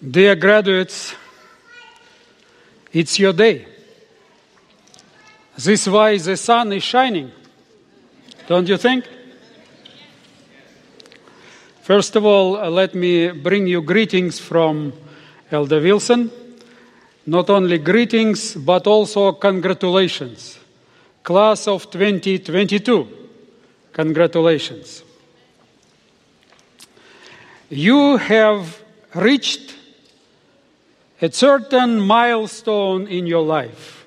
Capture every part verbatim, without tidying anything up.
Dear graduates, it's your day. This is why the sun is shining, don't you think? First of all, uh, let me bring you greetings from Elder Wilson. Not only greetings, but also congratulations. Class of twenty twenty-two, congratulations. You have reached a certain milestone in your life.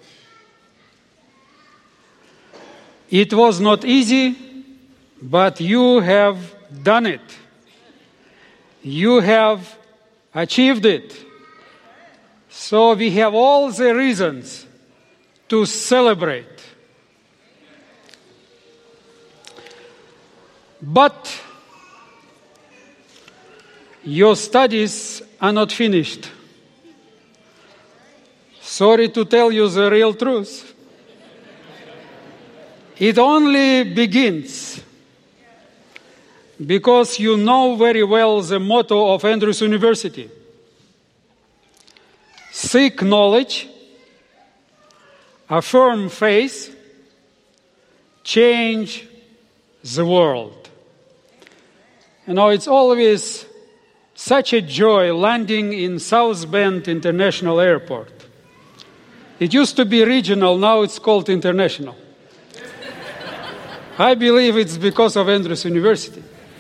It was not easy, but you have done it. You have achieved it. So we have all the reasons to celebrate. But your studies are not finished. Sorry to tell you the real truth. It only begins because you know very well the motto of Andrews University. Seek knowledge, affirm faith, change the world. You know, it's always such a joy landing in South Bend International Airport. It used to be regional, now it's called international. I believe it's because of Andrews University.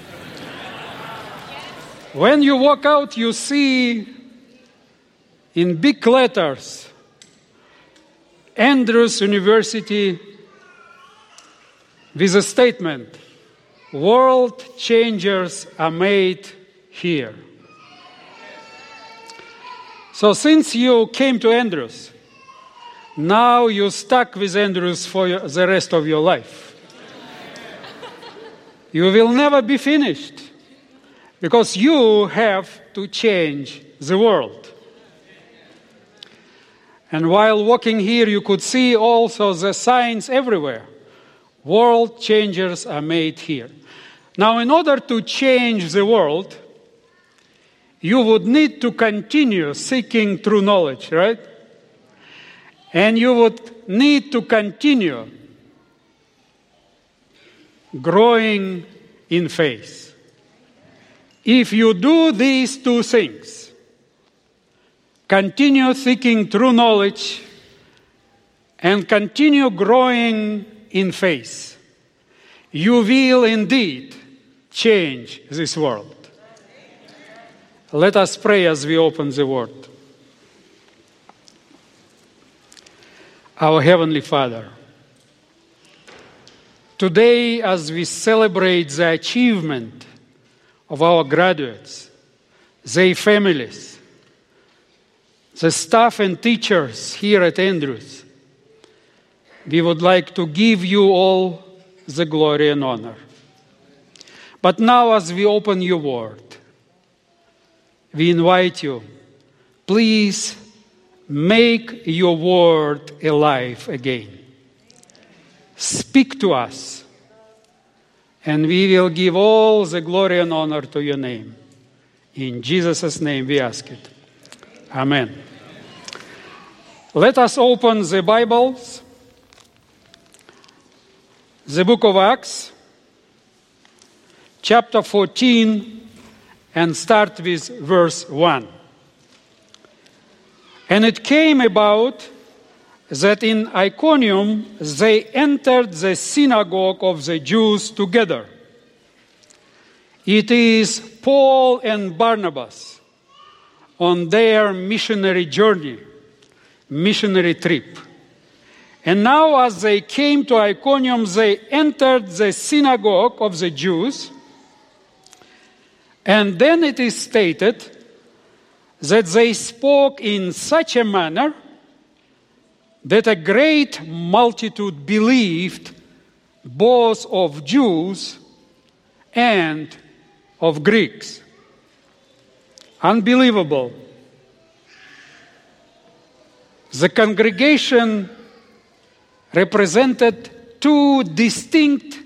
When you walk out, you see in big letters, Andrews University with a statement, world changers are made here. So since you came to Andrews, now you're stuck with Andrews for your, the rest of your life. You will never be finished because you have to change the world. And while walking here, you could see also the signs everywhere. World changers are made here. Now, in order to change the world, you would need to continue seeking true knowledge, right? And you would need to continue growing in faith. If you do these two things, continue seeking true knowledge and continue growing in faith, you will indeed change this world. Let us pray as we open the Word. Our Heavenly Father, today as we celebrate the achievement of our graduates, their families, the staff and teachers here at Andrews, we would like to give you all the glory and honor. But now as we open your Word, we invite you, please make your word alive again. Speak to us, and we will give all the glory and honor to your name. In Jesus' name we ask it. Amen. Let us open the Bibles, the book of Acts, chapter fourteen, and start with verse one. And it came about that in Iconium they entered the synagogue of the Jews together. It is Paul and Barnabas on their missionary journey, missionary trip. And now as they came to Iconium, they entered the synagogue of the Jews. And then it is stated that they spoke in such a manner that a great multitude believed, both of Jews and of Greeks. Unbelievable. The congregation represented two distinct,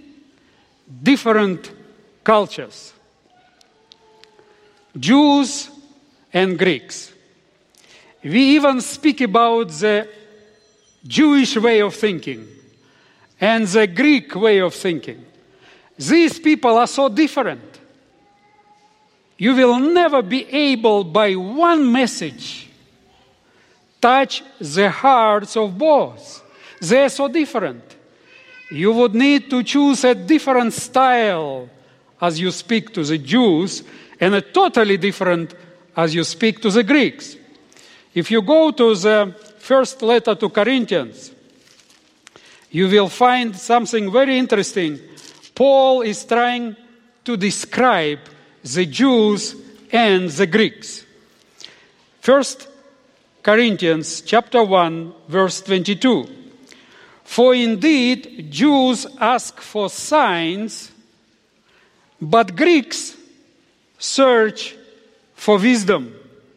different cultures. Jews and Greeks. We even speak about the Jewish way of thinking and the Greek way of thinking. These people are so different. You will never be able by one message touch the hearts of both. They are so different. You would need to choose a different style as you speak to the Jews and a totally different as you speak to the Greeks. If you go to the first letter to Corinthians, you will find something very interesting. Paul is trying to describe the Jews and the Greeks. First Corinthians chapter one, verse twenty-two. For indeed Jews ask for signs, but Greeks search for wisdom.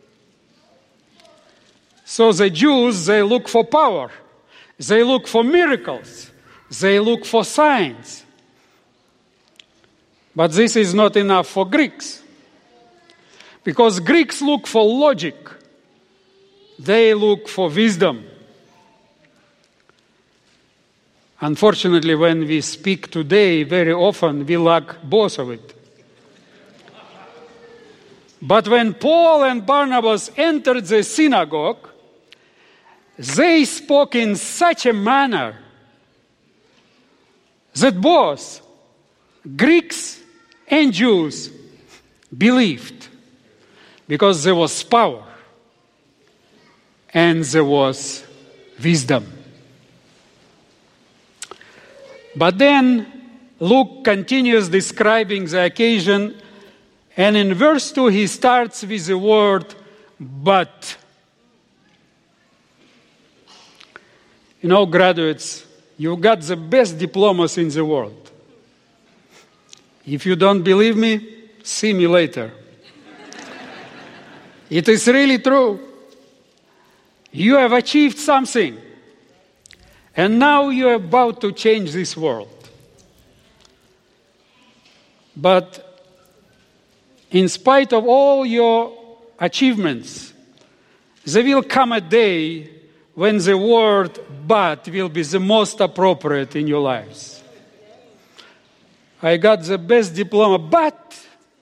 So the Jews, they look for power. They look for miracles. They look for signs. But this is not enough for Greeks. Because Greeks look for logic. They look for wisdom. Unfortunately, when we speak today, very often we lack both of it. But when Paul and Barnabas entered the synagogue, they spoke in such a manner that both Greeks and Jews believed, because there was power and there was wisdom. But then Luke continues describing the occasion, and in verse two he starts with the word but. You know, graduates, you got the best diplomas in the world. If you don't believe me, see me later. It is really true. You have achieved something. And now you're about to change this world. But in spite of all your achievements, there will come a day when the word but will be the most appropriate in your lives. I got the best diploma, but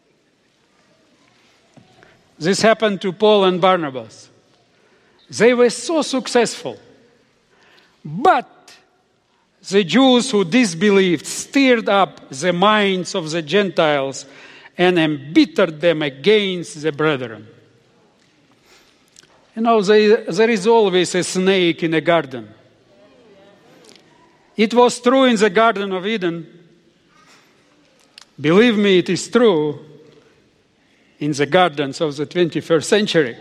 this happened to Paul and Barnabas. They were so successful. But the Jews who disbelieved stirred up the minds of the Gentiles and embittered them against the brethren. You know, there, there is always a snake in a garden. It was true in the Garden of Eden. Believe me, it is true in the gardens of the twenty-first century.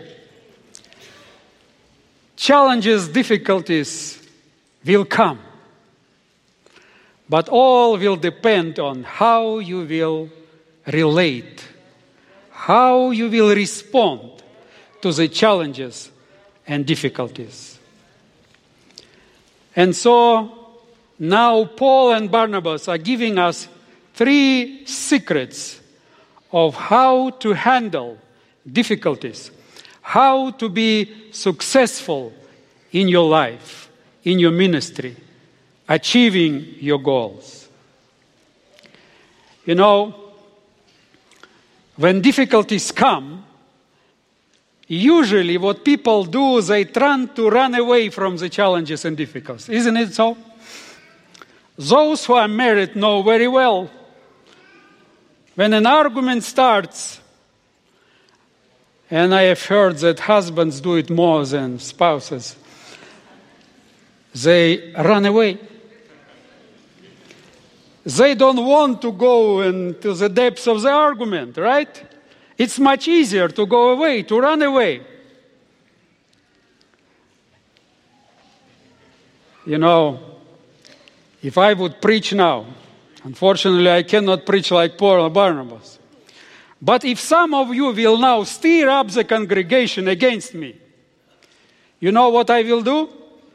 Challenges, difficulties will come. But all will depend on how you will relate, how you will respond to the challenges and difficulties. And so now Paul and Barnabas are giving us three secrets of how to handle difficulties, how to be successful in your life, in your ministry, achieving your goals. You know, when difficulties come, usually what people do, they try to run away from the challenges and difficulties. Isn't it so? Those who are married know very well. When an argument starts, and I have heard that husbands do it more than spouses, they run away. They don't want to go into the depths of the argument, right? It's much easier to go away, to run away. You know, if I would preach now, unfortunately I cannot preach like Paul or Barnabas. But if some of you will now stir up the congregation against me, you know what I will do?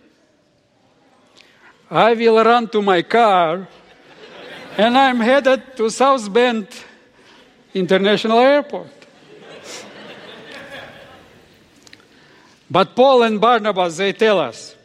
I will run to my car and I'm headed to South Bend International Airport. But Paul and Barnabas, they tell us.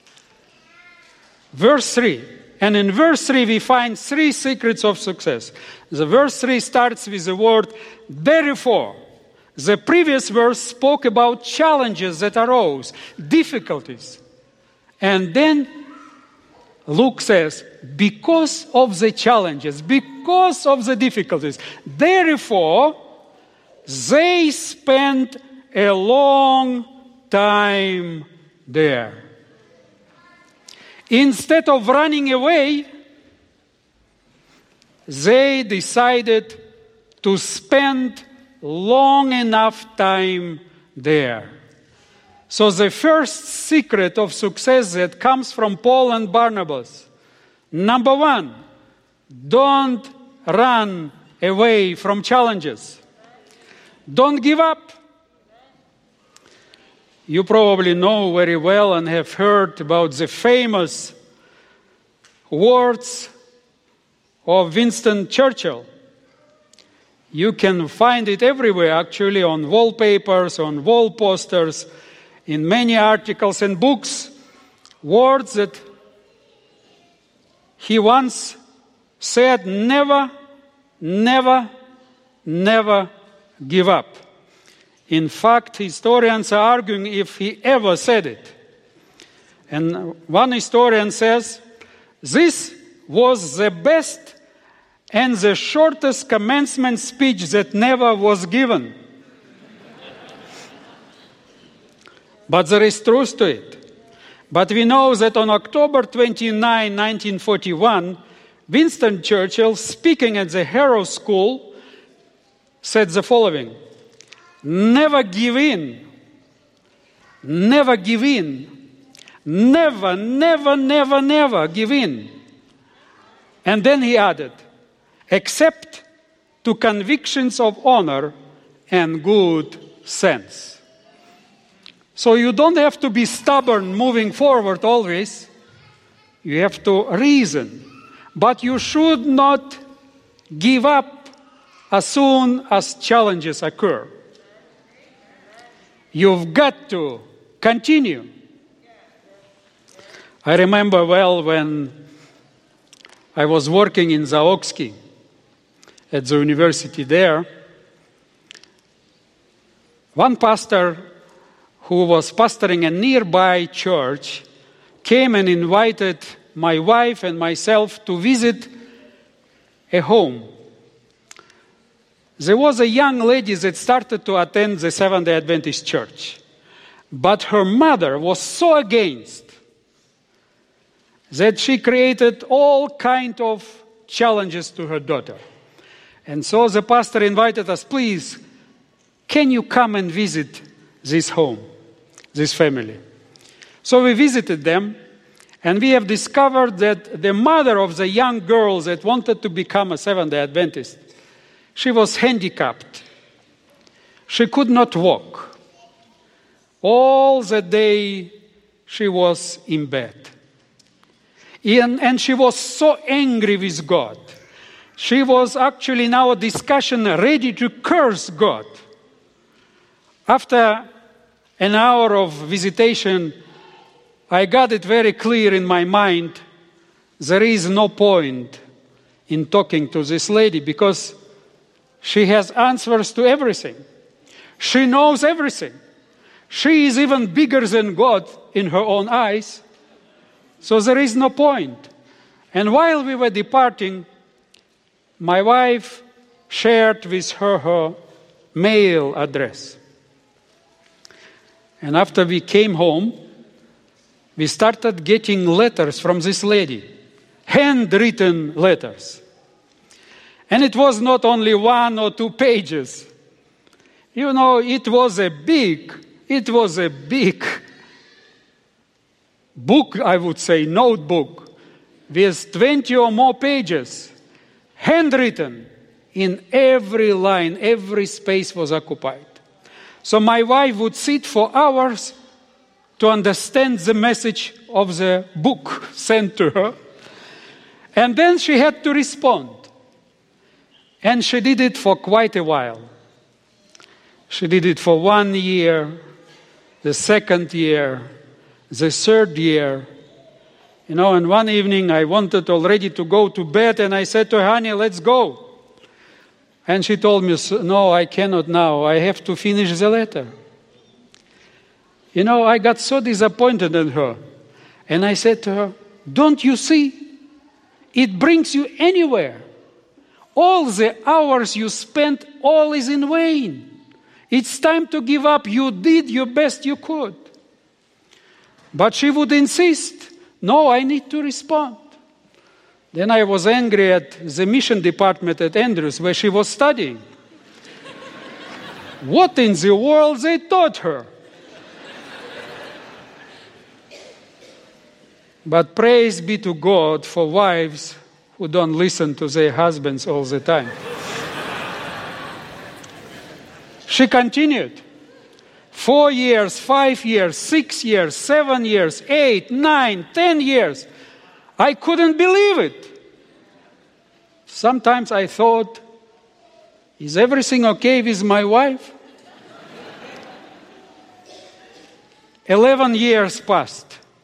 Verse three. And in verse three, we find three secrets of success. The verse three starts with the word, therefore. The previous verse spoke about challenges that arose, difficulties. And then Luke says, because of the challenges, because of the difficulties, therefore, they spent a long time there. Instead of running away, they decided to spend long enough time there. So the first secret of success that comes from Paul and Barnabas, number one, don't run away from challenges. Don't give up. You probably know very well and have heard about the famous words of Winston Churchill. You can find it everywhere, actually, on wallpapers, on wall posters, in many articles and books. Words that he once said, never, never, never give up. In fact, historians are arguing if he ever said it. And one historian says, this was the best and the shortest commencement speech that never was given. But there is truth to it. But we know that on October twenty-ninth, nineteen forty-one, Winston Churchill, speaking at the Harrow School, said the following, never give in, never give in, never, never, never, never give in. And then he added, except to convictions of honor and good sense. So you don't have to be stubborn moving forward always. You have to reason. But you should not give up as soon as challenges occur. You've got to continue. I remember well when I was working in Zaoksky at the university there. One pastor who was pastoring a nearby church came and invited my wife and myself to visit a home. There was a young lady that started to attend the Seventh-day Adventist church, but her mother was so against that she created all kinds of challenges to her daughter. And so the pastor invited us, please, can you come and visit this home, this family? So we visited them, and we have discovered that the mother of the young girl that wanted to become a Seventh-day Adventist, she was handicapped. She could not walk. All the day she was in bed. And, and she was so angry with God. She was actually now a discussion ready to curse God. After an hour of visitation, I got it very clear in my mind, there is no point in talking to this lady because she has answers to everything. She knows everything. She is even bigger than God in her own eyes. So there is no point. And while we were departing, my wife shared with her her mail address. And after we came home, we started getting letters from this lady, handwritten letters. And it was not only one or two pages. You know, it was a big, it was a big book, I would say, notebook, with twenty or more pages, handwritten. In every line, every space was occupied. So my wife would sit for hours to understand the message of the book sent to her. And then she had to respond. And she did it for quite a while. She did it for one year, the second year, the third year. You know, and one evening I wanted already to go to bed, and I said to her, honey, let's go. And she told me, no, I cannot now. I have to finish the letter. You know, I got so disappointed in her. And I said to her, don't you see? It brings you anywhere. All the hours you spent, all is in vain. It's time to give up. You did your best you could. But she would insist, no, I need to respond. Then I was angry at the mission department at Andrews where she was studying. What in the world they taught her? But praise be to God for wives who don't listen to their husbands all the time. She continued. Four years, five years, six years, seven years, eight, nine, ten years. I couldn't believe it. Sometimes I thought, is everything okay with my wife? Eleven years passed.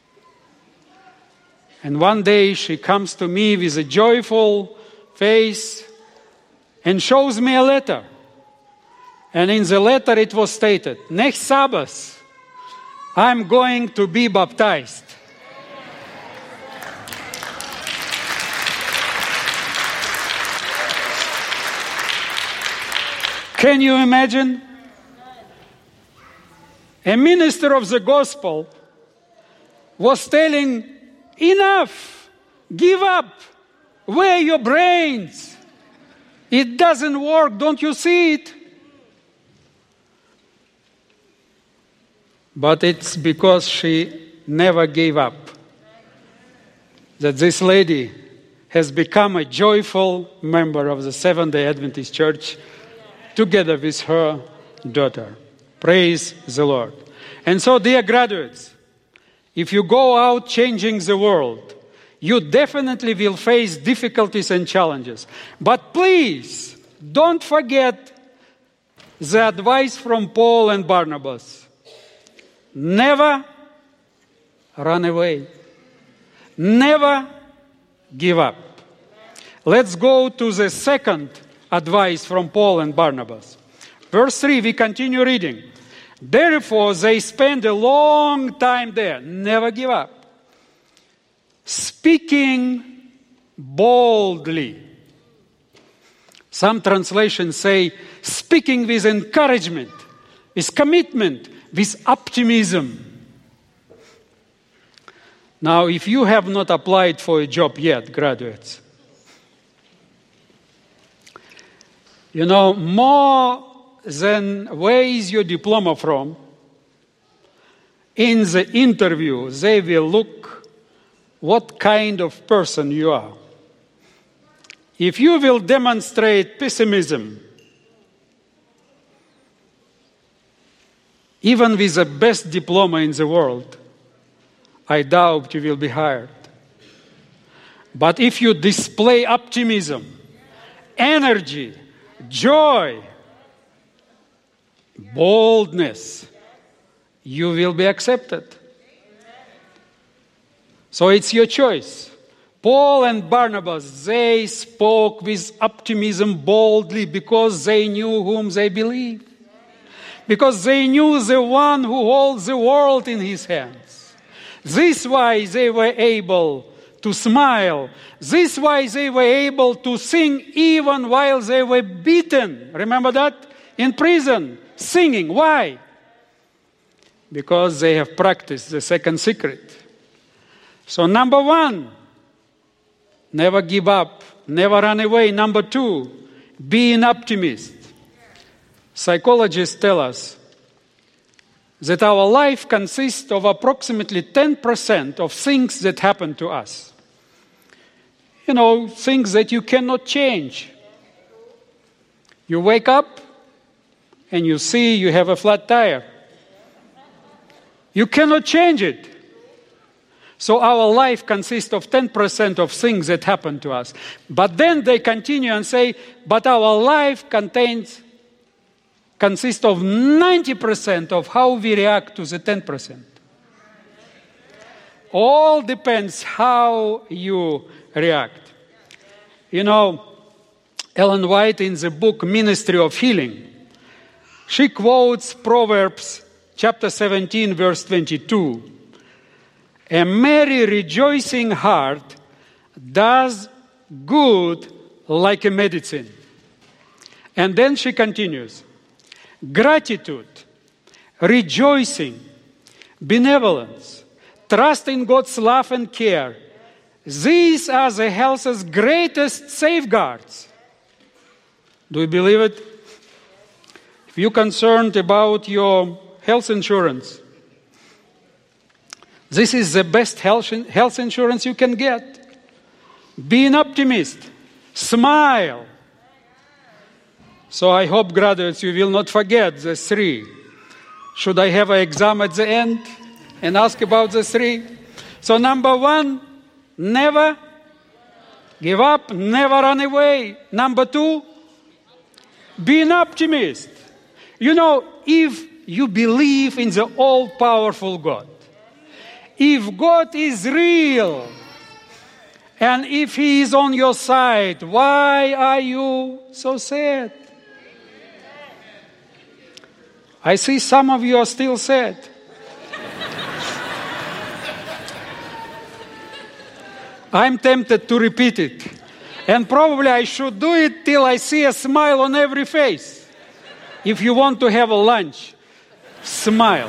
And one day she comes to me with a joyful face and shows me a letter. And in the letter it was stated, next Sabbath, I'm going to be baptized. Can you imagine? A minister of the gospel was telling, enough, give up, wear your brains. It doesn't work, don't you see it? But it's because she never gave up that this lady has become a joyful member of the Seventh-day Adventist Church together with her daughter. Praise the Lord. And so, dear graduates, if you go out changing the world, you definitely will face difficulties and challenges. But please, don't forget the advice from Paul and Barnabas. Never run away. Never give up. Let's go to the second advice from Paul and Barnabas. Verse three, we continue reading. Therefore, they spent a long time there. Never give up. Speaking boldly. Some translations say, speaking with encouragement, with commitment, with optimism. Now, if you have not applied for a job yet, graduates, you know, more than where is your diploma from, in the interview, they will look what kind of person you are. If you will demonstrate pessimism, even with the best diploma in the world, I doubt you will be hired. But if you display optimism, energy, joy, boldness, you will be accepted. So it's your choice. Paul and Barnabas, they spoke with optimism boldly because they knew whom they believed. Because they knew the one who holds the world in his hands. This is why they were able to smile. This is why they were able to sing even while they were beaten. Remember that? In prison, singing. Why? Because they have practiced the second secret. So number one, never give up, never run away. Number two, be an optimist. Psychologists tell us that our life consists of approximately ten percent of things that happen to us. You know, things that you cannot change. You wake up and you see you have a flat tire. You cannot change it. So our life consists of ten percent of things that happen to us. But then they continue and say, but our life contains consists of ninety percent of how we react to the ten percent. All depends how you react. You know, Ellen White in the book Ministry of Healing, she quotes Proverbs chapter seventeen, verse twenty-two. A merry rejoicing heart does good like a medicine. And then she continues, gratitude, rejoicing, benevolence, trust in God's love and care, these are the health's greatest safeguards. Do you believe it? If you're concerned about your health insurance, this is the best health health insurance you can get. Be an optimist. Smile. So I hope, graduates, you will not forget the three. Should I have an exam at the end and ask about the three? So number one, never give up, never run away. Number two, be an optimist. You know, if you believe in the all-powerful God, if God is real, and if He is on your side, why are you so sad? I see some of you are still sad. I'm tempted to repeat it. And probably I should do it till I see a smile on every face. If you want to have a lunch, smile.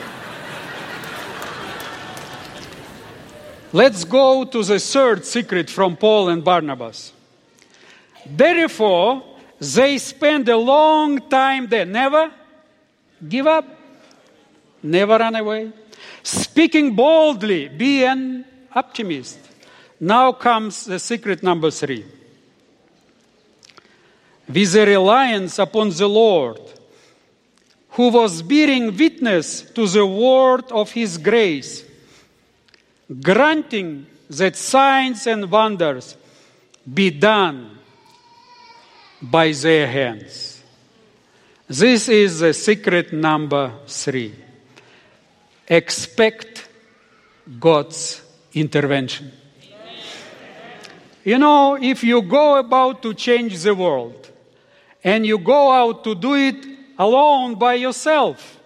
Let's go to the third secret from Paul and Barnabas. Therefore, they spend a long time there. Never give up. Never run away. Speaking boldly, be an optimist. Now comes the secret number three. With a reliance upon the Lord, who was bearing witness to the word of His grace, granting that signs and wonders be done by their hands. This is the secret number three. Expect God's intervention. You know, if you go about to change the world and you go out to do it alone by yourself,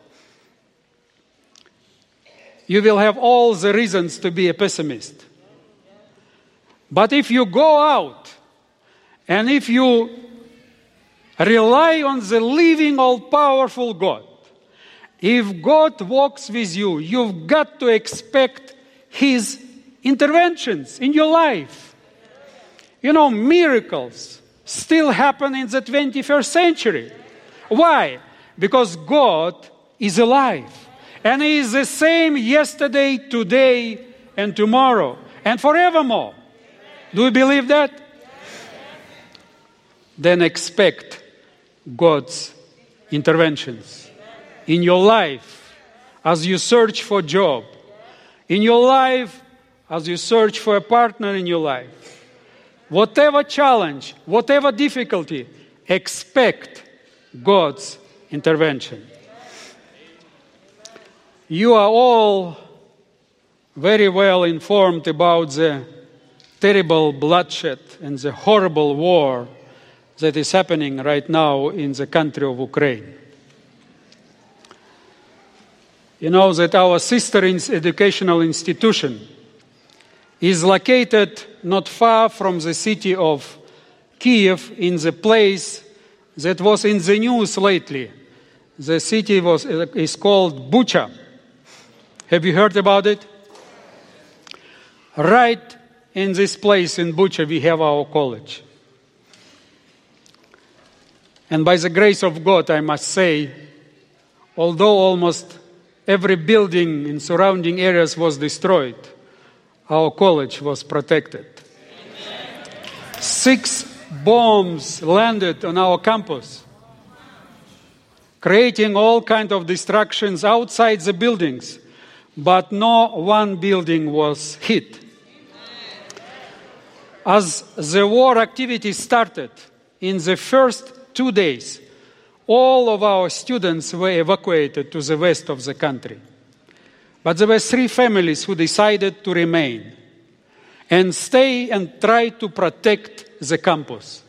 you will have all the reasons to be a pessimist. But if you go out and if you rely on the living, all-powerful God, if God walks with you, you've got to expect His interventions in your life. You know, miracles still happen in the twenty-first century. Why? Because God is alive. And He is the same yesterday, today, and tomorrow, and forevermore. Do you believe that? Then expect God's interventions in your life as you search for a job, in your life as you search for a partner in your life. Whatever challenge, whatever difficulty, expect God's intervention. You are all very well informed about the terrible bloodshed and the horrible war that is happening right now in the country of Ukraine. You know that our sister educational institution is located not far from the city of Kiev, in the place that was in the news lately. The city was is called Bucha. Have you heard about it? Right in this place in Bucha we have our college. And by the grace of God, I must say, although almost every building in surrounding areas was destroyed, our college was protected. Amen. Six bombs landed on our campus, creating all kinds of destructions outside the buildings, but no one building was hit. As the war activity started, in the first two days, all of our students were evacuated to the west of the country. But there were three families who decided to remain and stay and try to protect the campus.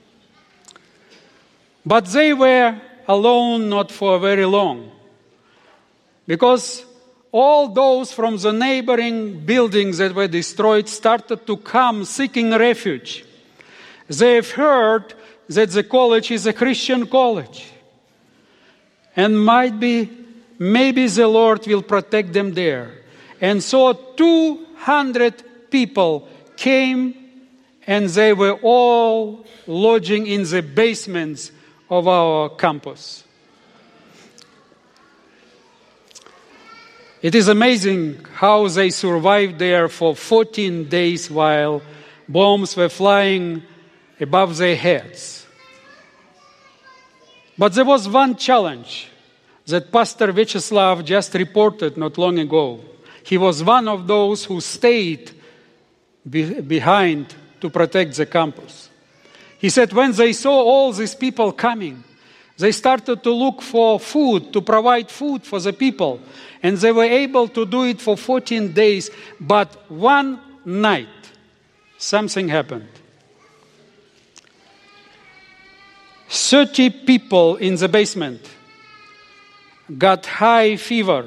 But they were alone not for very long, because all those from the neighboring buildings that were destroyed started to come seeking refuge. They've heard that the college is a Christian college, and might be, maybe the Lord will protect them there. And so two hundred people came, and they were all lodging in the basements of our campus. It is amazing how they survived there for fourteen days while bombs were flying above their heads. But there was one challenge that Pastor Vyacheslav just reported not long ago. He was one of those who stayed be- behind to protect the campus. He said when they saw all these people coming, they started to look for food, to provide food for the people. And they were able to do it for fourteen days. But one night, something happened. thirty people in the basement got high fever.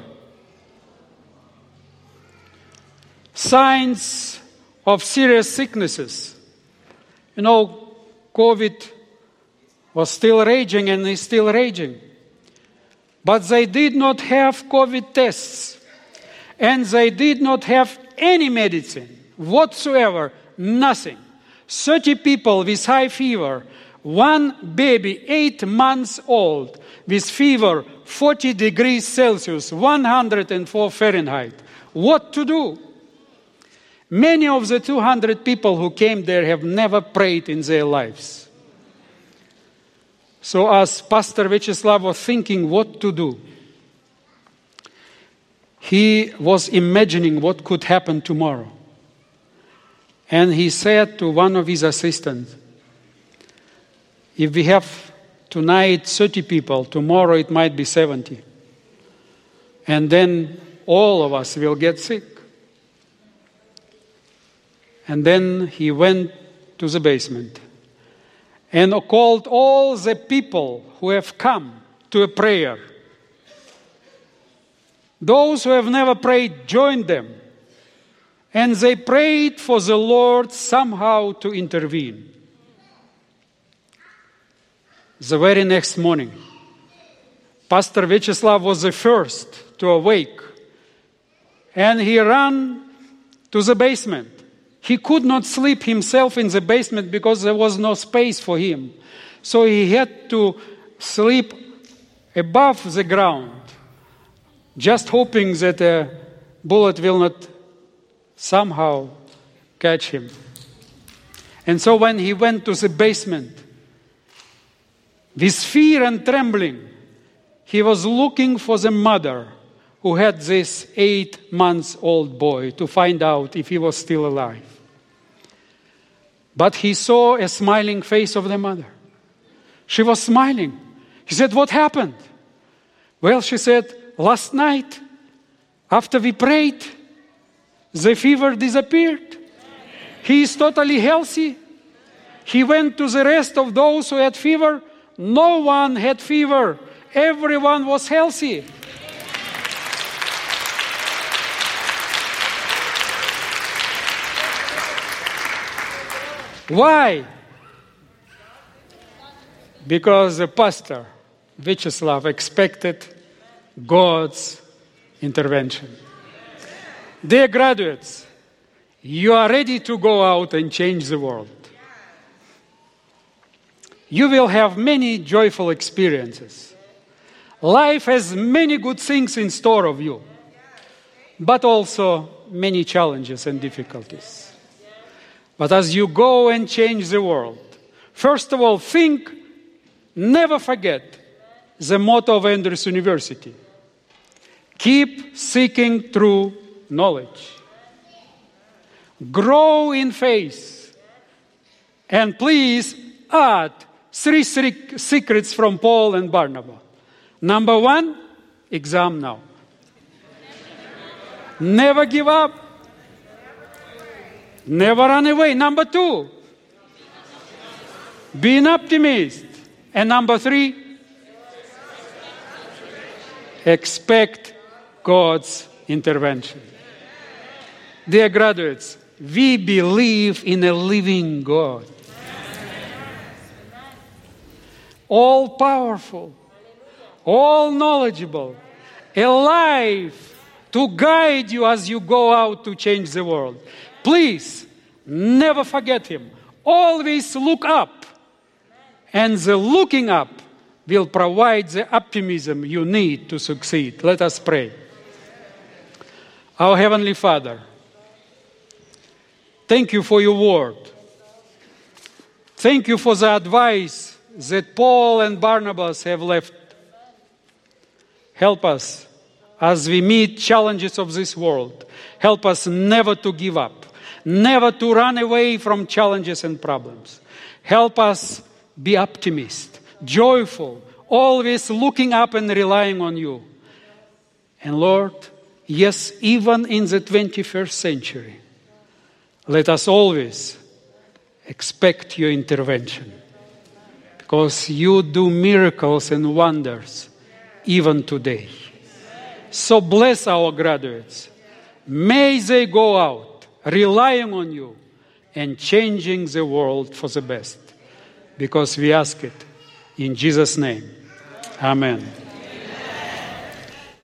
Signs of serious sicknesses. You know, COVID was still raging and is still raging. But they did not have COVID tests. And they did not have any medicine whatsoever, nothing. thirty people with high fever, one baby eight months old with fever forty degrees Celsius, one hundred four Fahrenheit. What to do? Many of the two hundred people who came there have never prayed in their lives. So as Pastor Vyacheslav was thinking what to do, he was imagining what could happen tomorrow. And he said to one of his assistants, if we have tonight thirty people, tomorrow it might be seventy. And then all of us will get sick. And then he went to the basement and called all the people who have come to a prayer. Those who have never prayed joined them. And they prayed for the Lord somehow to intervene. The very next morning, Pastor Vyacheslav was the first to awake. And he ran to the basement. He could not sleep himself in the basement because there was no space for him. So he had to sleep above the ground, just hoping that a bullet will not somehow catch him. And so when he went to the basement, with fear and trembling, he was looking for the mother who had this eight months old boy to find out if he was still alive. But he saw a smiling face of the mother. She was smiling. He said, what happened? Well, she said, last night, after we prayed, the fever disappeared. He is totally healthy. He went to the rest of those who had fever. No one had fever. Everyone was healthy. Why? Because the pastor, Vyacheslav, expected God's intervention. Dear graduates, you are ready to go out and change the world. You will have many joyful experiences. Life has many good things in store of you, but also many challenges and difficulties. But as you go and change the world, first of all, think, never forget the motto of Andrews University. Keep seeking true knowledge. Grow in faith. And please add three secrets from Paul and Barnabas. Number one, exam now. Never give up. Never run away. Number two, be an optimist. And number three, expect God's intervention. Dear graduates, we believe in a living God. All powerful, all knowledgeable, alive to guide you as you go out to change the world. Please, never forget Him. Always look up. And the looking up will provide the optimism you need to succeed. Let us pray. Our Heavenly Father, thank you for your word. Thank you for the advice that Paul and Barnabas have left. Help us as we meet challenges of this world. Help us never to give up, never to run away from challenges and problems. Help us be optimist, joyful, always looking up and relying on you. And Lord, yes, even in the twenty-first century, let us always expect your intervention, because you do miracles and wonders even today. So bless our graduates. May they go out relying on you and changing the world for the best, because we ask it in Jesus' name. Amen.